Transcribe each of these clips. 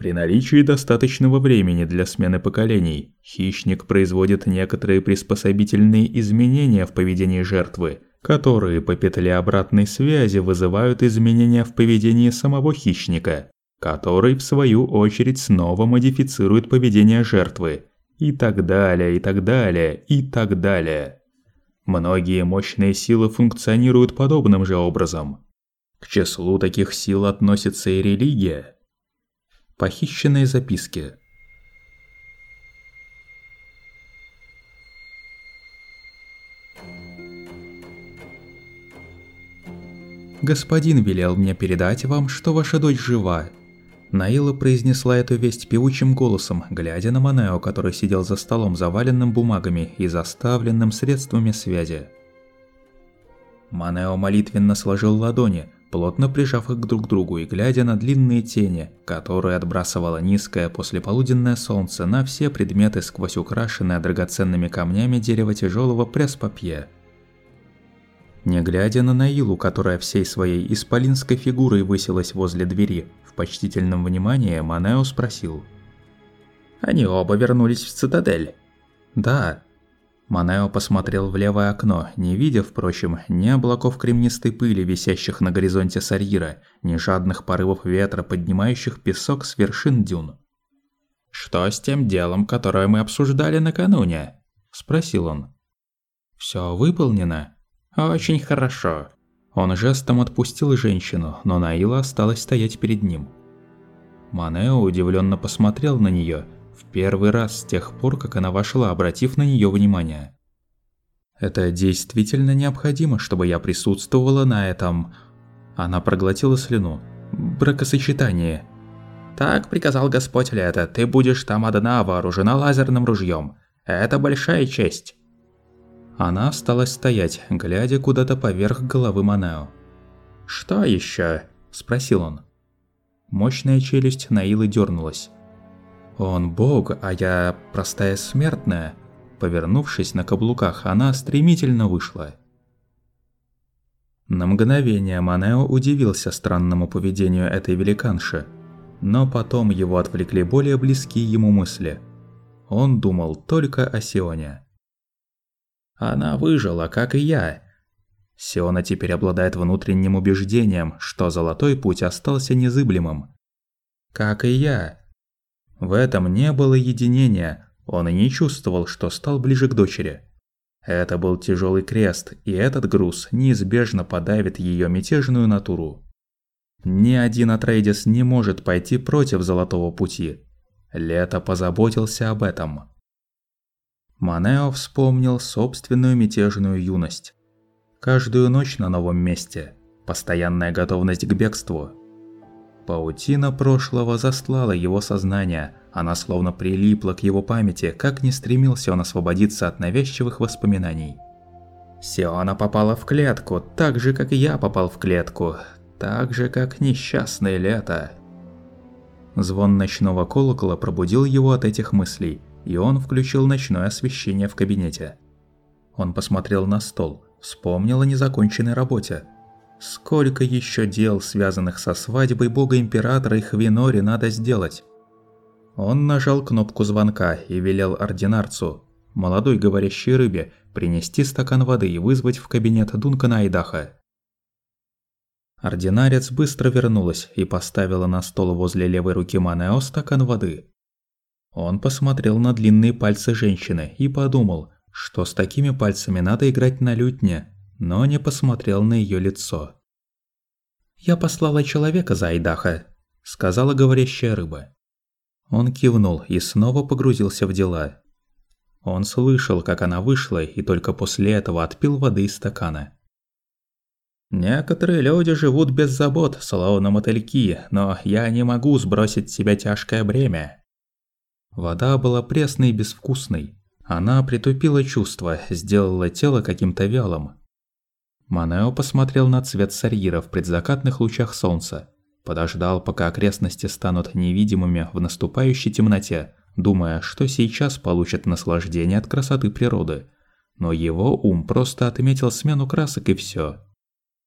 При наличии достаточного времени для смены поколений, хищник производит некоторые приспособительные изменения в поведении жертвы, которые по петле обратной связи вызывают изменения в поведении самого хищника, который, в свою очередь, снова модифицирует поведение жертвы, и так далее, и так далее, и так далее. Многие мощные силы функционируют подобным же образом. К числу таких сил относится и религия. Похищенные записки. «Господин велел мне передать вам, что ваша дочь жива». Наила произнесла эту весть певучим голосом, глядя на Манео, который сидел за столом, заваленным бумагами и заставленным средствами связи. Манео молитвенно сложил ладони, плотно прижав их друг к другу и глядя на длинные тени, которые отбрасывало низкое послеполуденное солнце на все предметы сквозь украшенное драгоценными камнями дерево тяжелого пресс-папье. Не глядя на Наилу, которая всей своей исполинской фигурой высилась возле двери, в почтительном внимании Манео спросил: «Они оба вернулись в цитадель?» «Да». Манео посмотрел в левое окно, не видя, впрочем, ни облаков кремнистой пыли, висящих на горизонте Сарьира, ни жадных порывов ветра, поднимающих песок с вершин дюн. «Что с тем делом, которое мы обсуждали накануне?» – спросил он. «Всё выполнено?» «Очень хорошо». Он жестом отпустил женщину, но Наила осталась стоять перед ним. Манео удивленно посмотрел на нее, в первый раз с тех пор, как она вошла, обратив на нее внимание. «Это действительно необходимо, чтобы я присутствовала на этом...» Она проглотила слюну. «Бракосочетании». «Так приказал Господь Лето, ты будешь там одна, вооружена лазерным ружьем. Это большая честь». Она осталась стоять, глядя куда-то поверх головы Манео. «Что еще?» – спросил он. Мощная челюсть Наилы дернулась. «Он бог, а я простая смертная». Повернувшись на каблуках, она стремительно вышла. На мгновение Манео удивился странному поведению этой великанши, но потом его отвлекли более близкие ему мысли. Он думал только о Сионе. Она выжила, как и я. Сиона теперь обладает внутренним убеждением, что золотой путь остался незыблемым. Как и я. В этом не было единения, он и не чувствовал, что стал ближе к дочери. Это был тяжелый крест, и этот груз неизбежно подавит ее мятежную натуру. Ни один Атрейдис не может пойти против золотого пути. Лето позаботился об этом. Манео вспомнил собственную мятежную юность. Каждую ночь на новом месте, постоянная готовность к бегству. Паутина прошлого застлала его сознание, она словно прилипла к его памяти, как не стремился он освободиться от навязчивых воспоминаний. Сиона попала в клетку, так же, как и я попал в клетку, так же, как несчастное Лето. Звон ночного колокола пробудил его от этих мыслей, и он включил ночное освещение в кабинете. Он посмотрел на стол, вспомнил о незаконченной работе. Сколько еще дел, связанных со свадьбой бога-императора и Хвинори, надо сделать? Он нажал кнопку звонка и велел ординарцу, молодой говорящей рыбе, принести стакан воды и вызвать в кабинет Дункана Айдаха. Ординарец быстро вернулась и поставила на стол возле левой руки Манео стакан воды. Он посмотрел на длинные пальцы женщины и подумал, что с такими пальцами надо играть на лютне, но не посмотрел на ее лицо. «Я послала человека за Айдаха», – сказала говорящая рыба. Он кивнул и снова погрузился в дела. Он слышал, как она вышла, и только после этого отпил воды из стакана. «Некоторые люди живут без забот, словно мотыльки, но я не могу сбросить с себя тяжкое бремя». Вода была пресной и безвкусной. Она притупила чувства, сделала тело каким-то вялым. Манео посмотрел на цвет Сарьира в предзакатных лучах солнца. Подождал, пока окрестности станут невидимыми в наступающей темноте, думая, что сейчас получит наслаждение от красоты природы. Но его ум просто отметил смену красок и всё.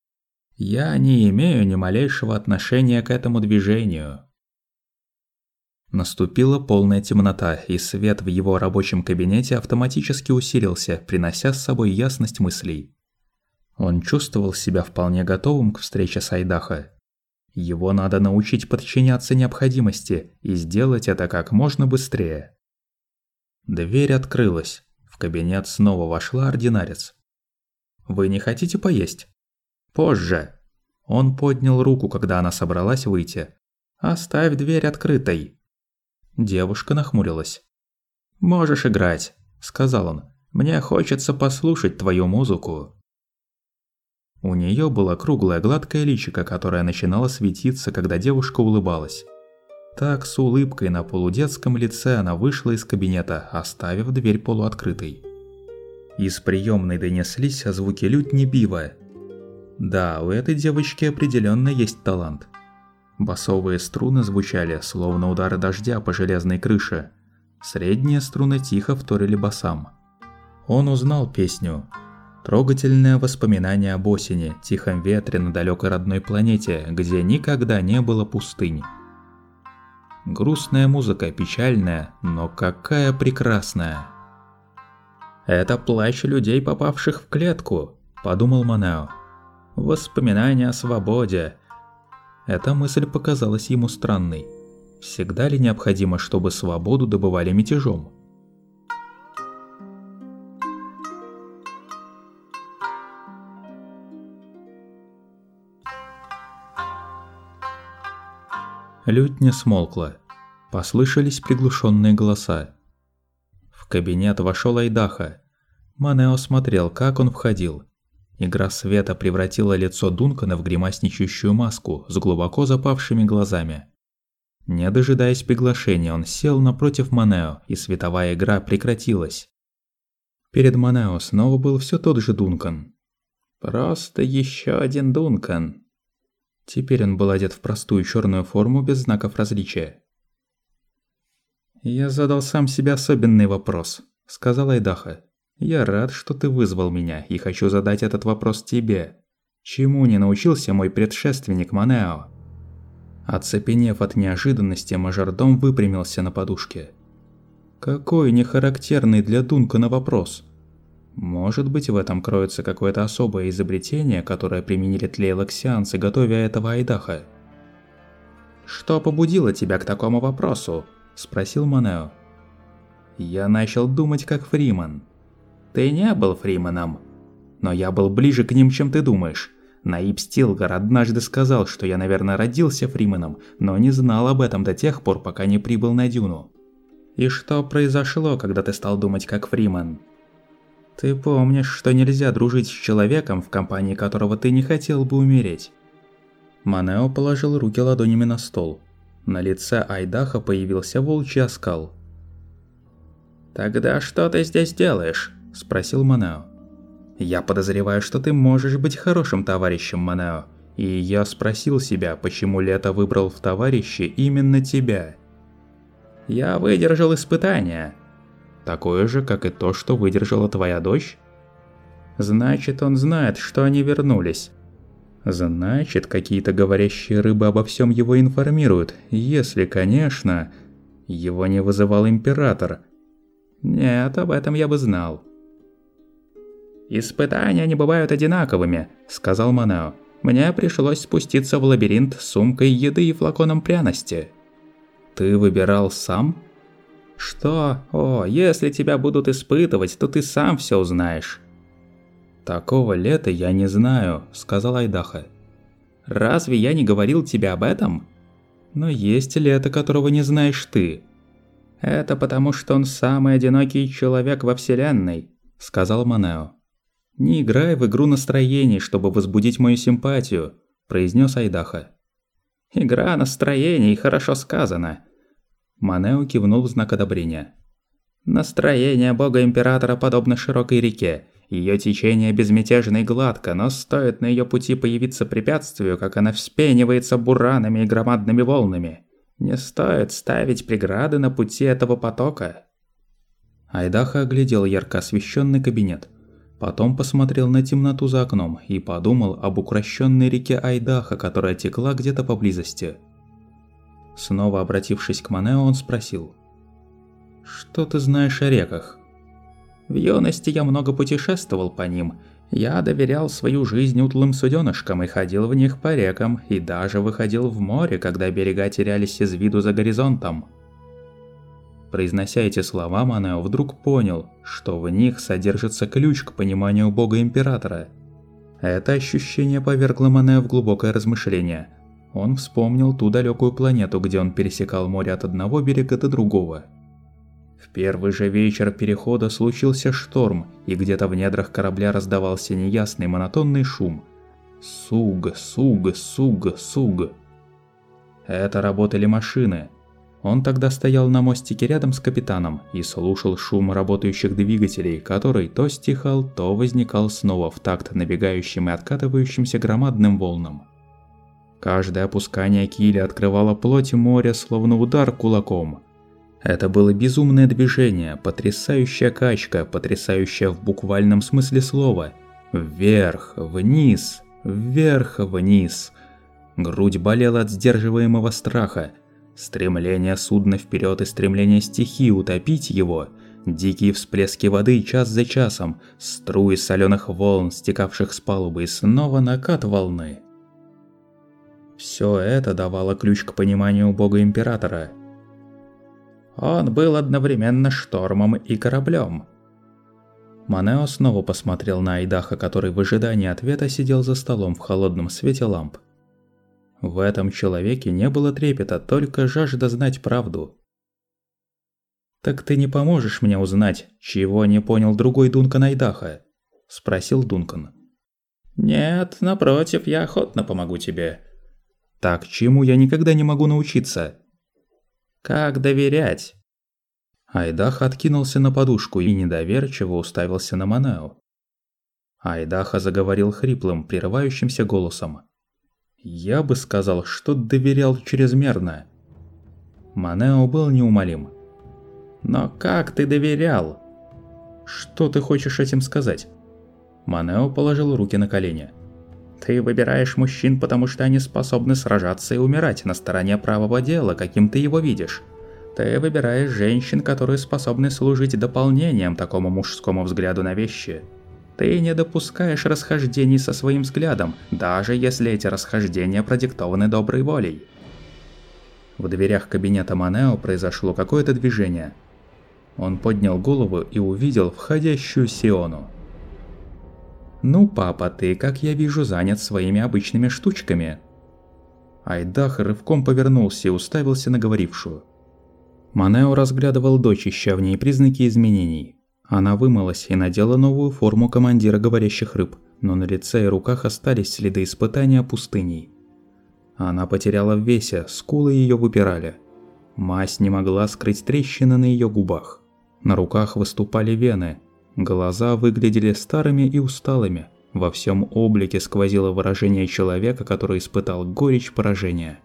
«Я не имею ни малейшего отношения к этому движению». Наступила полная темнота, и свет в его рабочем кабинете автоматически усилился, принося с собой ясность мыслей. Он чувствовал себя вполне готовым к встрече с Айдахо. Его надо научить подчиняться необходимости и сделать это как можно быстрее. Дверь открылась. В кабинет снова вошла ординарец. «Вы не хотите поесть?» «Позже». Он поднял руку, когда она собралась выйти. «Оставь дверь открытой». Девушка нахмурилась. «Можешь играть», – сказал он. «Мне хочется послушать твою музыку». У нее было круглое гладкое личико, которое начинало светиться, когда девушка улыбалась. Так, с улыбкой на полудетском лице она вышла из кабинета, оставив дверь полуоткрытой. Из приемной донеслись звуки лютни бива. Да, у этой девочки определенно есть талант. Басовые струны звучали, словно удары дождя по железной крыше. Средние струны тихо вторили басам. Он узнал песню. Трогательное воспоминание об осени, тихом ветре на далекой родной планете, где никогда не было пустынь. Грустная музыка, печальная, но какая прекрасная. «Это плач людей, попавших в клетку», – подумал Монео. «Воспоминания о свободе». Эта мысль показалась ему странной. Всегда ли необходимо, чтобы свободу добывали мятежом? Лютня смолкла. Послышались приглушенные голоса. В кабинет вошел Айдахо. Монео смотрел, как он входил. Игра света превратила лицо Дункана в гримасничающую маску с глубоко запавшими глазами. Не дожидаясь приглашения, он сел напротив Монео, и световая игра прекратилась. Перед Монео снова был все тот же Дункан. Просто еще один Дункан. Теперь он был одет в простую черную форму без знаков различия. «Я задал сам себе особенный вопрос», – сказал Айдахо. «Я рад, что ты вызвал меня, и хочу задать этот вопрос тебе. Чему не научился мой предшественник Монео?» Оцепенев от неожиданности, мажордом выпрямился на подушке. Какой нехарактерный для Дункана вопрос. Может быть, в этом кроется какое-то особое изобретение, которое применили тлейлоксианцы, готовя этого Айдахо. «Что побудило тебя к такому вопросу?» – спросил Монео. «Я начал думать как Фриман». «Ты не был Фриманом, но я был ближе к ним, чем ты думаешь. Наиб Стилгар однажды сказал, что я, наверное, родился Фриманом, но не знал об этом до тех пор, пока не прибыл на Дюну». «И что произошло, когда ты стал думать как Фриман?» «Ты помнишь, что нельзя дружить с человеком, в компании которого ты не хотел бы умереть?» Монео положил руки ладонями на стол. На лице Айдахо появился волчий оскал. «Тогда что ты здесь делаешь?» – спросил Монео. «Я подозреваю, что ты можешь быть хорошим товарищем, Монео, и я спросил себя, почему Лето выбрал в товарищи именно тебя». «Я выдержал испытание». «Такое же, как и то, что выдержала твоя дочь?» «Значит, он знает, что они вернулись». «Значит, какие-то говорящие рыбы обо всем его информируют, если, конечно, его не вызывал император». «Нет, об этом я бы знал». «Испытания не бывают одинаковыми», – сказал Монео. «Мне пришлось спуститься в лабиринт с сумкой еды и флаконом пряности». «Ты выбирал сам?» «Что? О, если тебя будут испытывать, то ты сам все узнаешь». «Такого Лета я не знаю», – сказал Айдахо. «Разве я не говорил тебе об этом?» «Но есть Лето, которого не знаешь ты». «Это потому, что он самый одинокий человек во Вселенной», – сказал Монео. «Не играй в игру настроений, чтобы возбудить мою симпатию», – произнес Айдахо. «Игра настроений, хорошо сказано». Монео кивнул в знак одобрения. «Настроение бога-императора подобно широкой реке. Ее течение безмятежно и гладко, но стоит на ее пути появиться препятствию, как она вспенивается буранами и громадными волнами. Не стоит ставить преграды на пути этого потока». Айдахо оглядел ярко освещенный кабинет. Потом посмотрел на темноту за окном и подумал об укрощенной реке Айдахо, которая текла где-то поблизости. Снова обратившись к Манео, он спросил: «Что ты знаешь о реках?» «В юности я много путешествовал по ним. Я доверял свою жизнь утлым суденышкам и ходил в них по рекам, и даже выходил в море, когда берега терялись из виду за горизонтом». Произнося эти слова, Манео вдруг понял, что в них содержится ключ к пониманию Бога Императора. Это ощущение повергло Манео в глубокое размышление. Он вспомнил ту далекую планету, где он пересекал море от одного берега до другого. В первый же вечер перехода случился шторм, и где-то в недрах корабля раздавался неясный монотонный шум. Суг, суг, суг, суг. Это работали машины. Он тогда стоял на мостике рядом с капитаном и слушал шум работающих двигателей, который то стихал, то возникал снова в такт набегающим и откатывающимся громадным волнам. Каждое опускание киля открывало плоть моря, словно удар кулаком. Это было безумное движение, потрясающая качка, потрясающая в буквальном смысле слова. Вверх, вниз, вверх, вниз. Грудь болела от сдерживаемого страха. Стремление судна вперед и стремление стихии утопить его. Дикие всплески воды час за часом, струи соленых волн, стекавших с палубы, и снова накат волны. Все это давало ключ к пониманию Бога Императора. Он был одновременно штормом и кораблем. Манео снова посмотрел на Айдаха, который в ожидании ответа сидел за столом в холодном свете ламп. В этом человеке не было трепета, только жажда знать правду. «Так ты не поможешь мне узнать, чего не понял другой Дункан Айдаха?» – спросил Дункан. «Нет, напротив, я охотно помогу тебе». «Так чему я никогда не могу научиться?» «Как доверять?» Айдах откинулся на подушку и недоверчиво уставился на Манео. Айдаха заговорил хриплым, прерывающимся голосом. «Я бы сказал, что доверял чрезмерно». Манео был неумолим. «Но как ты доверял?» «Что ты хочешь этим сказать?» Манео положил руки на колени. «Ты выбираешь мужчин, потому что они способны сражаться и умирать на стороне правого дела, каким ты его видишь. Ты выбираешь женщин, которые способны служить дополнением такому мужскому взгляду на вещи. Ты не допускаешь расхождений со своим взглядом, даже если эти расхождения продиктованы доброй волей». В дверях кабинета Манео произошло какое-то движение. Он поднял голову и увидел входящую Сиону. «Ну, папа, ты, как я вижу, занят своими обычными штучками». Айдах рывком повернулся и уставился на говорившую. Манео разглядывал дочь, ища в ней признаки изменений. Она вымылась и надела новую форму командира говорящих рыб, но на лице и руках остались следы испытания пустыней. Она потеряла в весе, скулы ее выпирали. Мазь не могла скрыть трещины на ее губах. На руках выступали вены. Глаза выглядели старыми и усталыми. Во всем облике сквозило выражение человека, который испытал горечь поражения.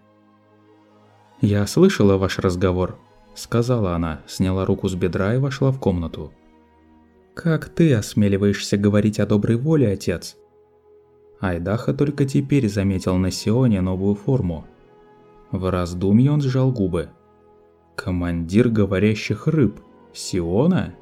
«Я слышала ваш разговор», — сказала она, сняла руку с бедра и вошла в комнату. «Как ты осмеливаешься говорить о доброй воле, отец?» Айдаха только теперь заметил на Сионе новую форму. В раздумье он сжал губы. «Командир говорящих рыб? Сиона?»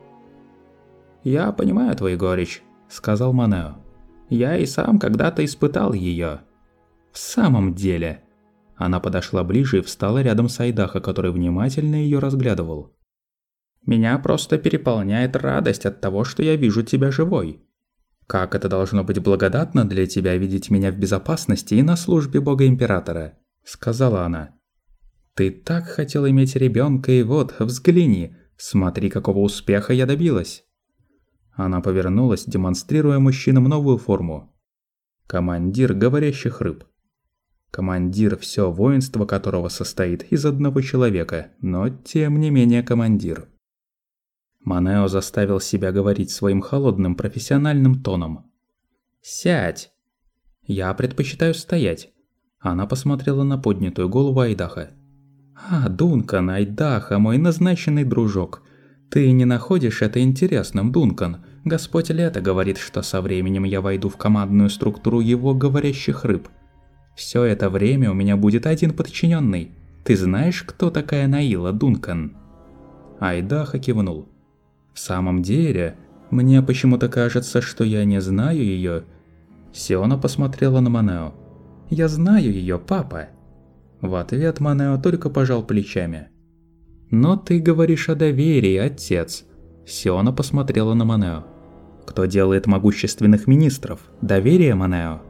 «Я понимаю твою горечь», — сказал Манео. «Я и сам когда-то испытал ее». «В самом деле...» Она подошла ближе и встала рядом с Айдаха, который внимательно ее разглядывал. «Меня просто переполняет радость от того, что я вижу тебя живой. Как это должно быть благодатно для тебя видеть меня в безопасности и на службе Бога Императора», — сказала она. «Ты так хотел иметь ребенка, и вот, взгляни, смотри, какого успеха я добилась». Она повернулась, демонстрируя мужчинам новую форму. Командир говорящих рыб. Командир, все воинство которого состоит из одного человека, но тем не менее командир. Манео заставил себя говорить своим холодным профессиональным тоном. «Сядь!» «Я предпочитаю стоять». Она посмотрела на поднятую голову Айдаха. «А, Дункан, Айдаха, мой назначенный дружок. Ты не находишь это интересным, Дункан? Господь Лето говорит, что со временем я войду в командную структуру его говорящих рыб. Все это время у меня будет один подчиненный. Ты знаешь, кто такая Наила, Дункан?» Айдаха кивнул. «В самом деле, мне почему-то кажется, что я не знаю её». Сиона посмотрела на Манео. «Я знаю её, папа». В ответ Манео только пожал плечами. «Но ты говоришь о доверии, отец». Сиона посмотрела на Манео. «Кто делает могущественных министров? Доверие, Манео?»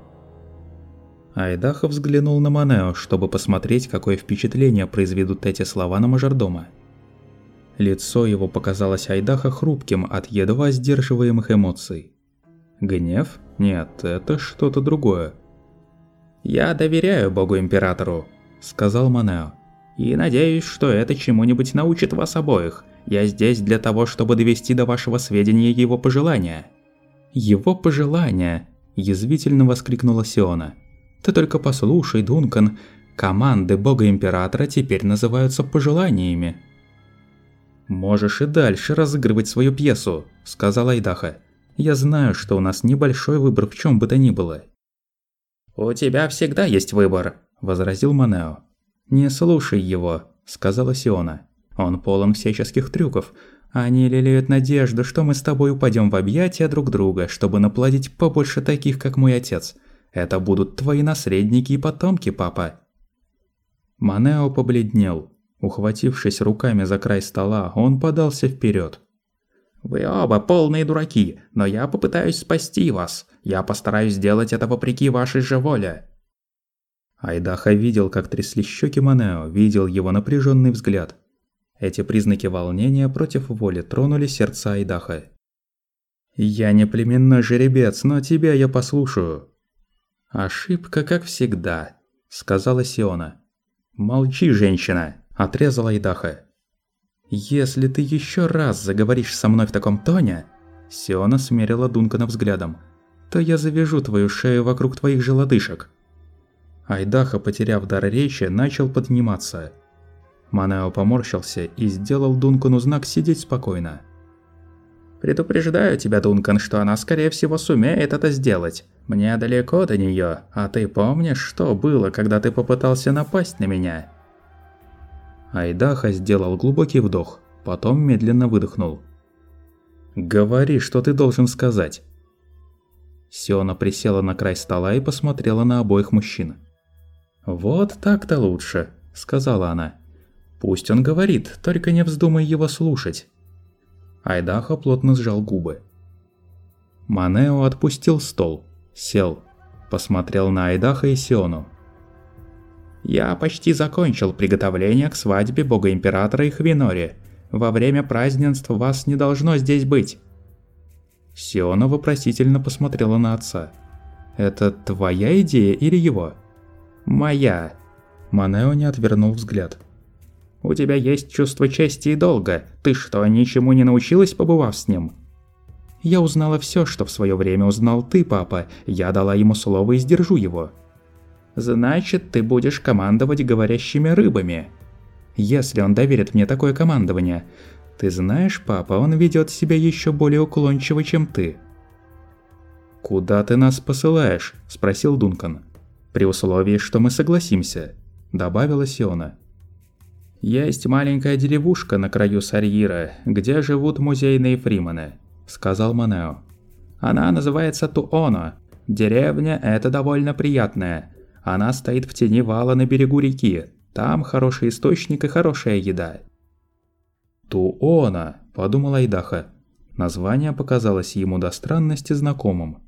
Айдаха взглянул на Манео, чтобы посмотреть, какое впечатление произведут эти слова на мажордома. Лицо его показалось Айдаха хрупким от едва сдерживаемых эмоций. Гнев? Нет, это что-то другое. «Я доверяю Богу-Императору», — сказал Манео. «И надеюсь, что это чему-нибудь научит вас обоих. Я здесь для того, чтобы довести до вашего сведения его пожелания». «Его пожелания!» – язвительно воскликнула Сиона. «Ты только послушай, Дункан, команды Бога-Императора теперь называются пожеланиями». «Можешь и дальше разыгрывать свою пьесу», – сказал Айдаха. «Я знаю, что у нас небольшой выбор в чем бы то ни было». «У тебя всегда есть выбор», – возразил Манео. «Не слушай его», – сказала Сиона. «Он полон всяческих трюков. Они лелеют надежду, что мы с тобой упадем в объятия друг друга, чтобы наплодить побольше таких, как мой отец. Это будут твои наследники и потомки, папа». Манео побледнел. Ухватившись руками за край стола, он подался вперед. «Вы оба полные дураки, но я попытаюсь спасти вас. Я постараюсь сделать это вопреки вашей же воле». Айдаха видел, как трясли щеки Манео, видел его напряженный взгляд. Эти признаки волнения против воли тронули сердца Айдаха. «Я не племенной жеребец, но тебя я послушаю». «Ошибка, как всегда», — сказала Сиона. «Молчи, женщина», — отрезал Айдаха. «Если ты еще раз заговоришь со мной в таком тоне», — Сиона смерила Дункана взглядом, «то я завяжу твою шею вокруг твоих же лодыжек». Айдаха, потеряв дар речи, начал подниматься. Манео поморщился и сделал Дункану знак сидеть спокойно. «Предупреждаю тебя, Дункан, что она, скорее всего, сумеет это сделать. Мне далеко до неё, а ты помнишь, что было, когда ты попытался напасть на меня?» Айдаха сделал глубокий вдох, потом медленно выдохнул. «Говори, что ты должен сказать». Сиона присела на край стола и посмотрела на обоих мужчин. «Вот так-то лучше», — сказала она. «Пусть он говорит, только не вздумай его слушать». Айдаха плотно сжал губы. Манео отпустил стол, сел, посмотрел на Айдаха и Сиону. «Я почти закончил приготовление к свадьбе Бога-Императора и Хвинори. Во время празднеств вас не должно здесь быть». Сиона вопросительно посмотрела на отца. «Это твоя идея или его?» «Моя». Манео не отвернул взгляд. «У тебя есть чувство чести и долга. Ты что, ничему не научилась, побывав с ним?» «Я узнала все, что в свое время узнал ты, папа. Я дала ему слово и сдержу его». «Значит, ты будешь командовать говорящими рыбами». «Если он доверит мне такое командование. Ты знаешь, папа, он ведет себя еще более уклончиво, чем ты». «Куда ты нас посылаешь?» – спросил Дункан. «При условии, что мы согласимся», – добавила Сиона. «Есть маленькая деревушка на краю Сарьира, где живут музейные фримены», – сказал Манео. «Она называется Туоно. Деревня эта довольно приятная. Она стоит в тени вала на берегу реки. Там хороший источник и хорошая еда». «Туоно», – подумал Айдаха. Название показалось ему до странности знакомым.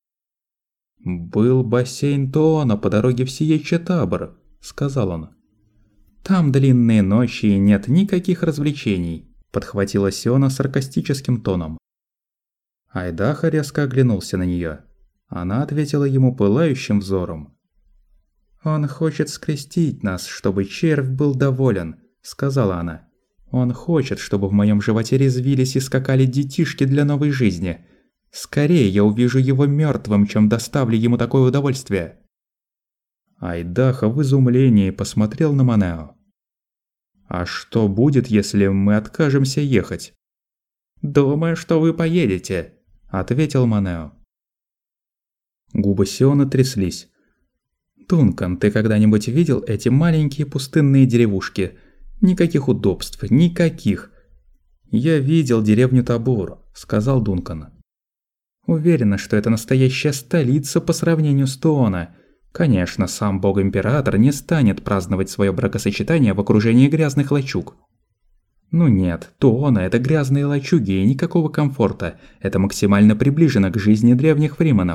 «Был бассейн Туоно по дороге в Сиече-Табор», – сказал он. «Там длинные ночи и нет никаких развлечений», – подхватила Сиона саркастическим тоном. Айдаха резко оглянулся на неё. Она ответила ему пылающим взором. «Он хочет скрестить нас, чтобы червь был доволен», – сказала она. «Он хочет, чтобы в моем животе резвились и скакали детишки для новой жизни. Скорее я увижу его мертвым, чем доставлю ему такое удовольствие». Айдаха в изумлении посмотрел на Манео. «А что будет, если мы откажемся ехать?» «Думаю, что вы поедете», – ответил Манео. Губы Сионы тряслись. «Дункан, ты когда-нибудь видел эти маленькие пустынные деревушки? Никаких удобств, никаких!» «Я видел деревню Табур», – сказал Дункан. «Уверена, что это настоящая столица по сравнению с Туона. Конечно, сам бог-император не станет праздновать свое бракосочетание в окружении грязных лачуг». «Ну нет, Туона – это грязные лачуги и никакого комфорта. Это максимально приближено к жизни древних фриманов».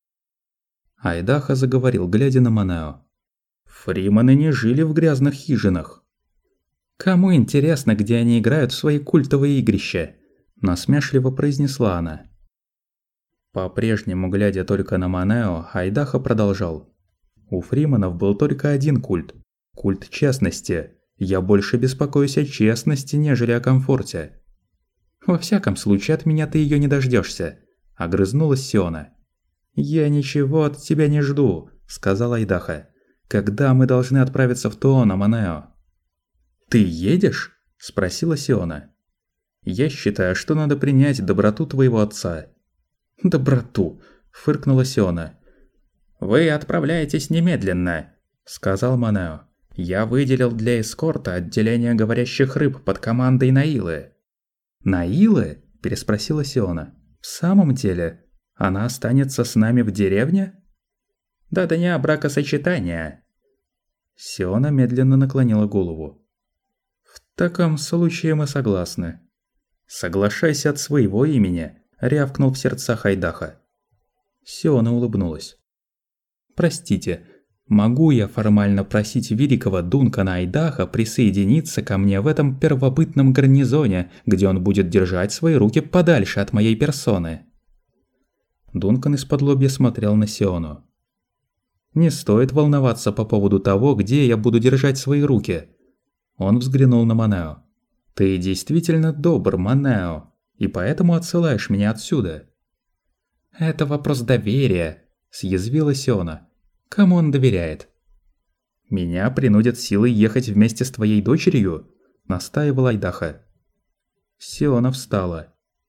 Айдаха заговорил, глядя на Монео. «Фриманы не жили в грязных хижинах». «Кому интересно, где они играют в свои культовые игрища?» – насмешливо произнесла она. По-прежнему, глядя только на Монео, Айдаха продолжал. «У фриманов был только один культ – культ честности. Я больше беспокоюсь о честности, нежели о комфорте». «Во всяком случае, от меня ты её не дождёшься», – огрызнулась Сиона. «Я ничего от тебя не жду», – сказал Айдаха. «Когда мы должны отправиться в Туона, Монео?» «Ты едешь?» – спросила Сиона. «Я считаю, что надо принять доброту твоего отца». «Доброту?» – фыркнула Сиона. «Вы отправляетесь немедленно», – сказал Монео. «Я выделил для эскорта отделение говорящих рыб под командой Наилы». «Наилы?» – переспросила Сиона. «В самом деле? Она останется с нами в деревне?» «До дня бракосочетания». Сиона медленно наклонила голову. «В таком случае мы согласны». «Соглашайся от своего имени», – рявкнул в сердцах Айдаха. Сиона улыбнулась. «Простите, могу я формально просить великого Дункана Айдаха присоединиться ко мне в этом первобытном гарнизоне, где он будет держать свои руки подальше от моей персоны?» Дункан из-подлобья смотрел на Сиону. «Не стоит волноваться по поводу того, где я буду держать свои руки». Он взглянул на Монео. «Ты действительно добр, Монео, и поэтому отсылаешь меня отсюда». «Это вопрос доверия», – съязвила Сиона. «Кому он доверяет?» «Меня принудят силой ехать вместе с твоей дочерью?» – настаивал Айдаха. Сиона встала.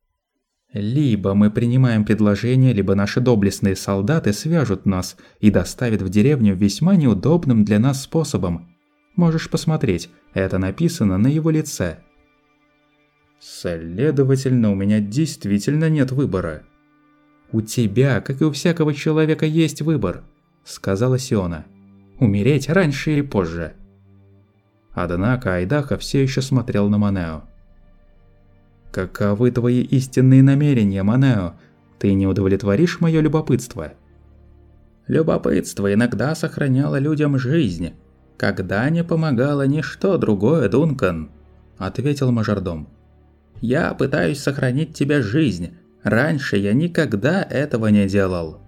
«Либо мы принимаем предложение, либо наши доблестные солдаты свяжут нас и доставят в деревню весьма неудобным для нас способом. Можешь посмотреть, это написано на его лице». «Следовательно, у меня действительно нет выбора». «У тебя, как и у всякого человека, есть выбор», – сказала Сиона. «Умереть раньше или позже». Однако Айдаха все еще смотрел на Монео. «Каковы твои истинные намерения, Монео? Ты не удовлетворишь мое любопытство?» «Любопытство иногда сохраняло людям жизнь, когда не помогало ничто другое, Дункан», – ответил мажордом. «Я пытаюсь сохранить тебе жизнь. Раньше я никогда этого не делал».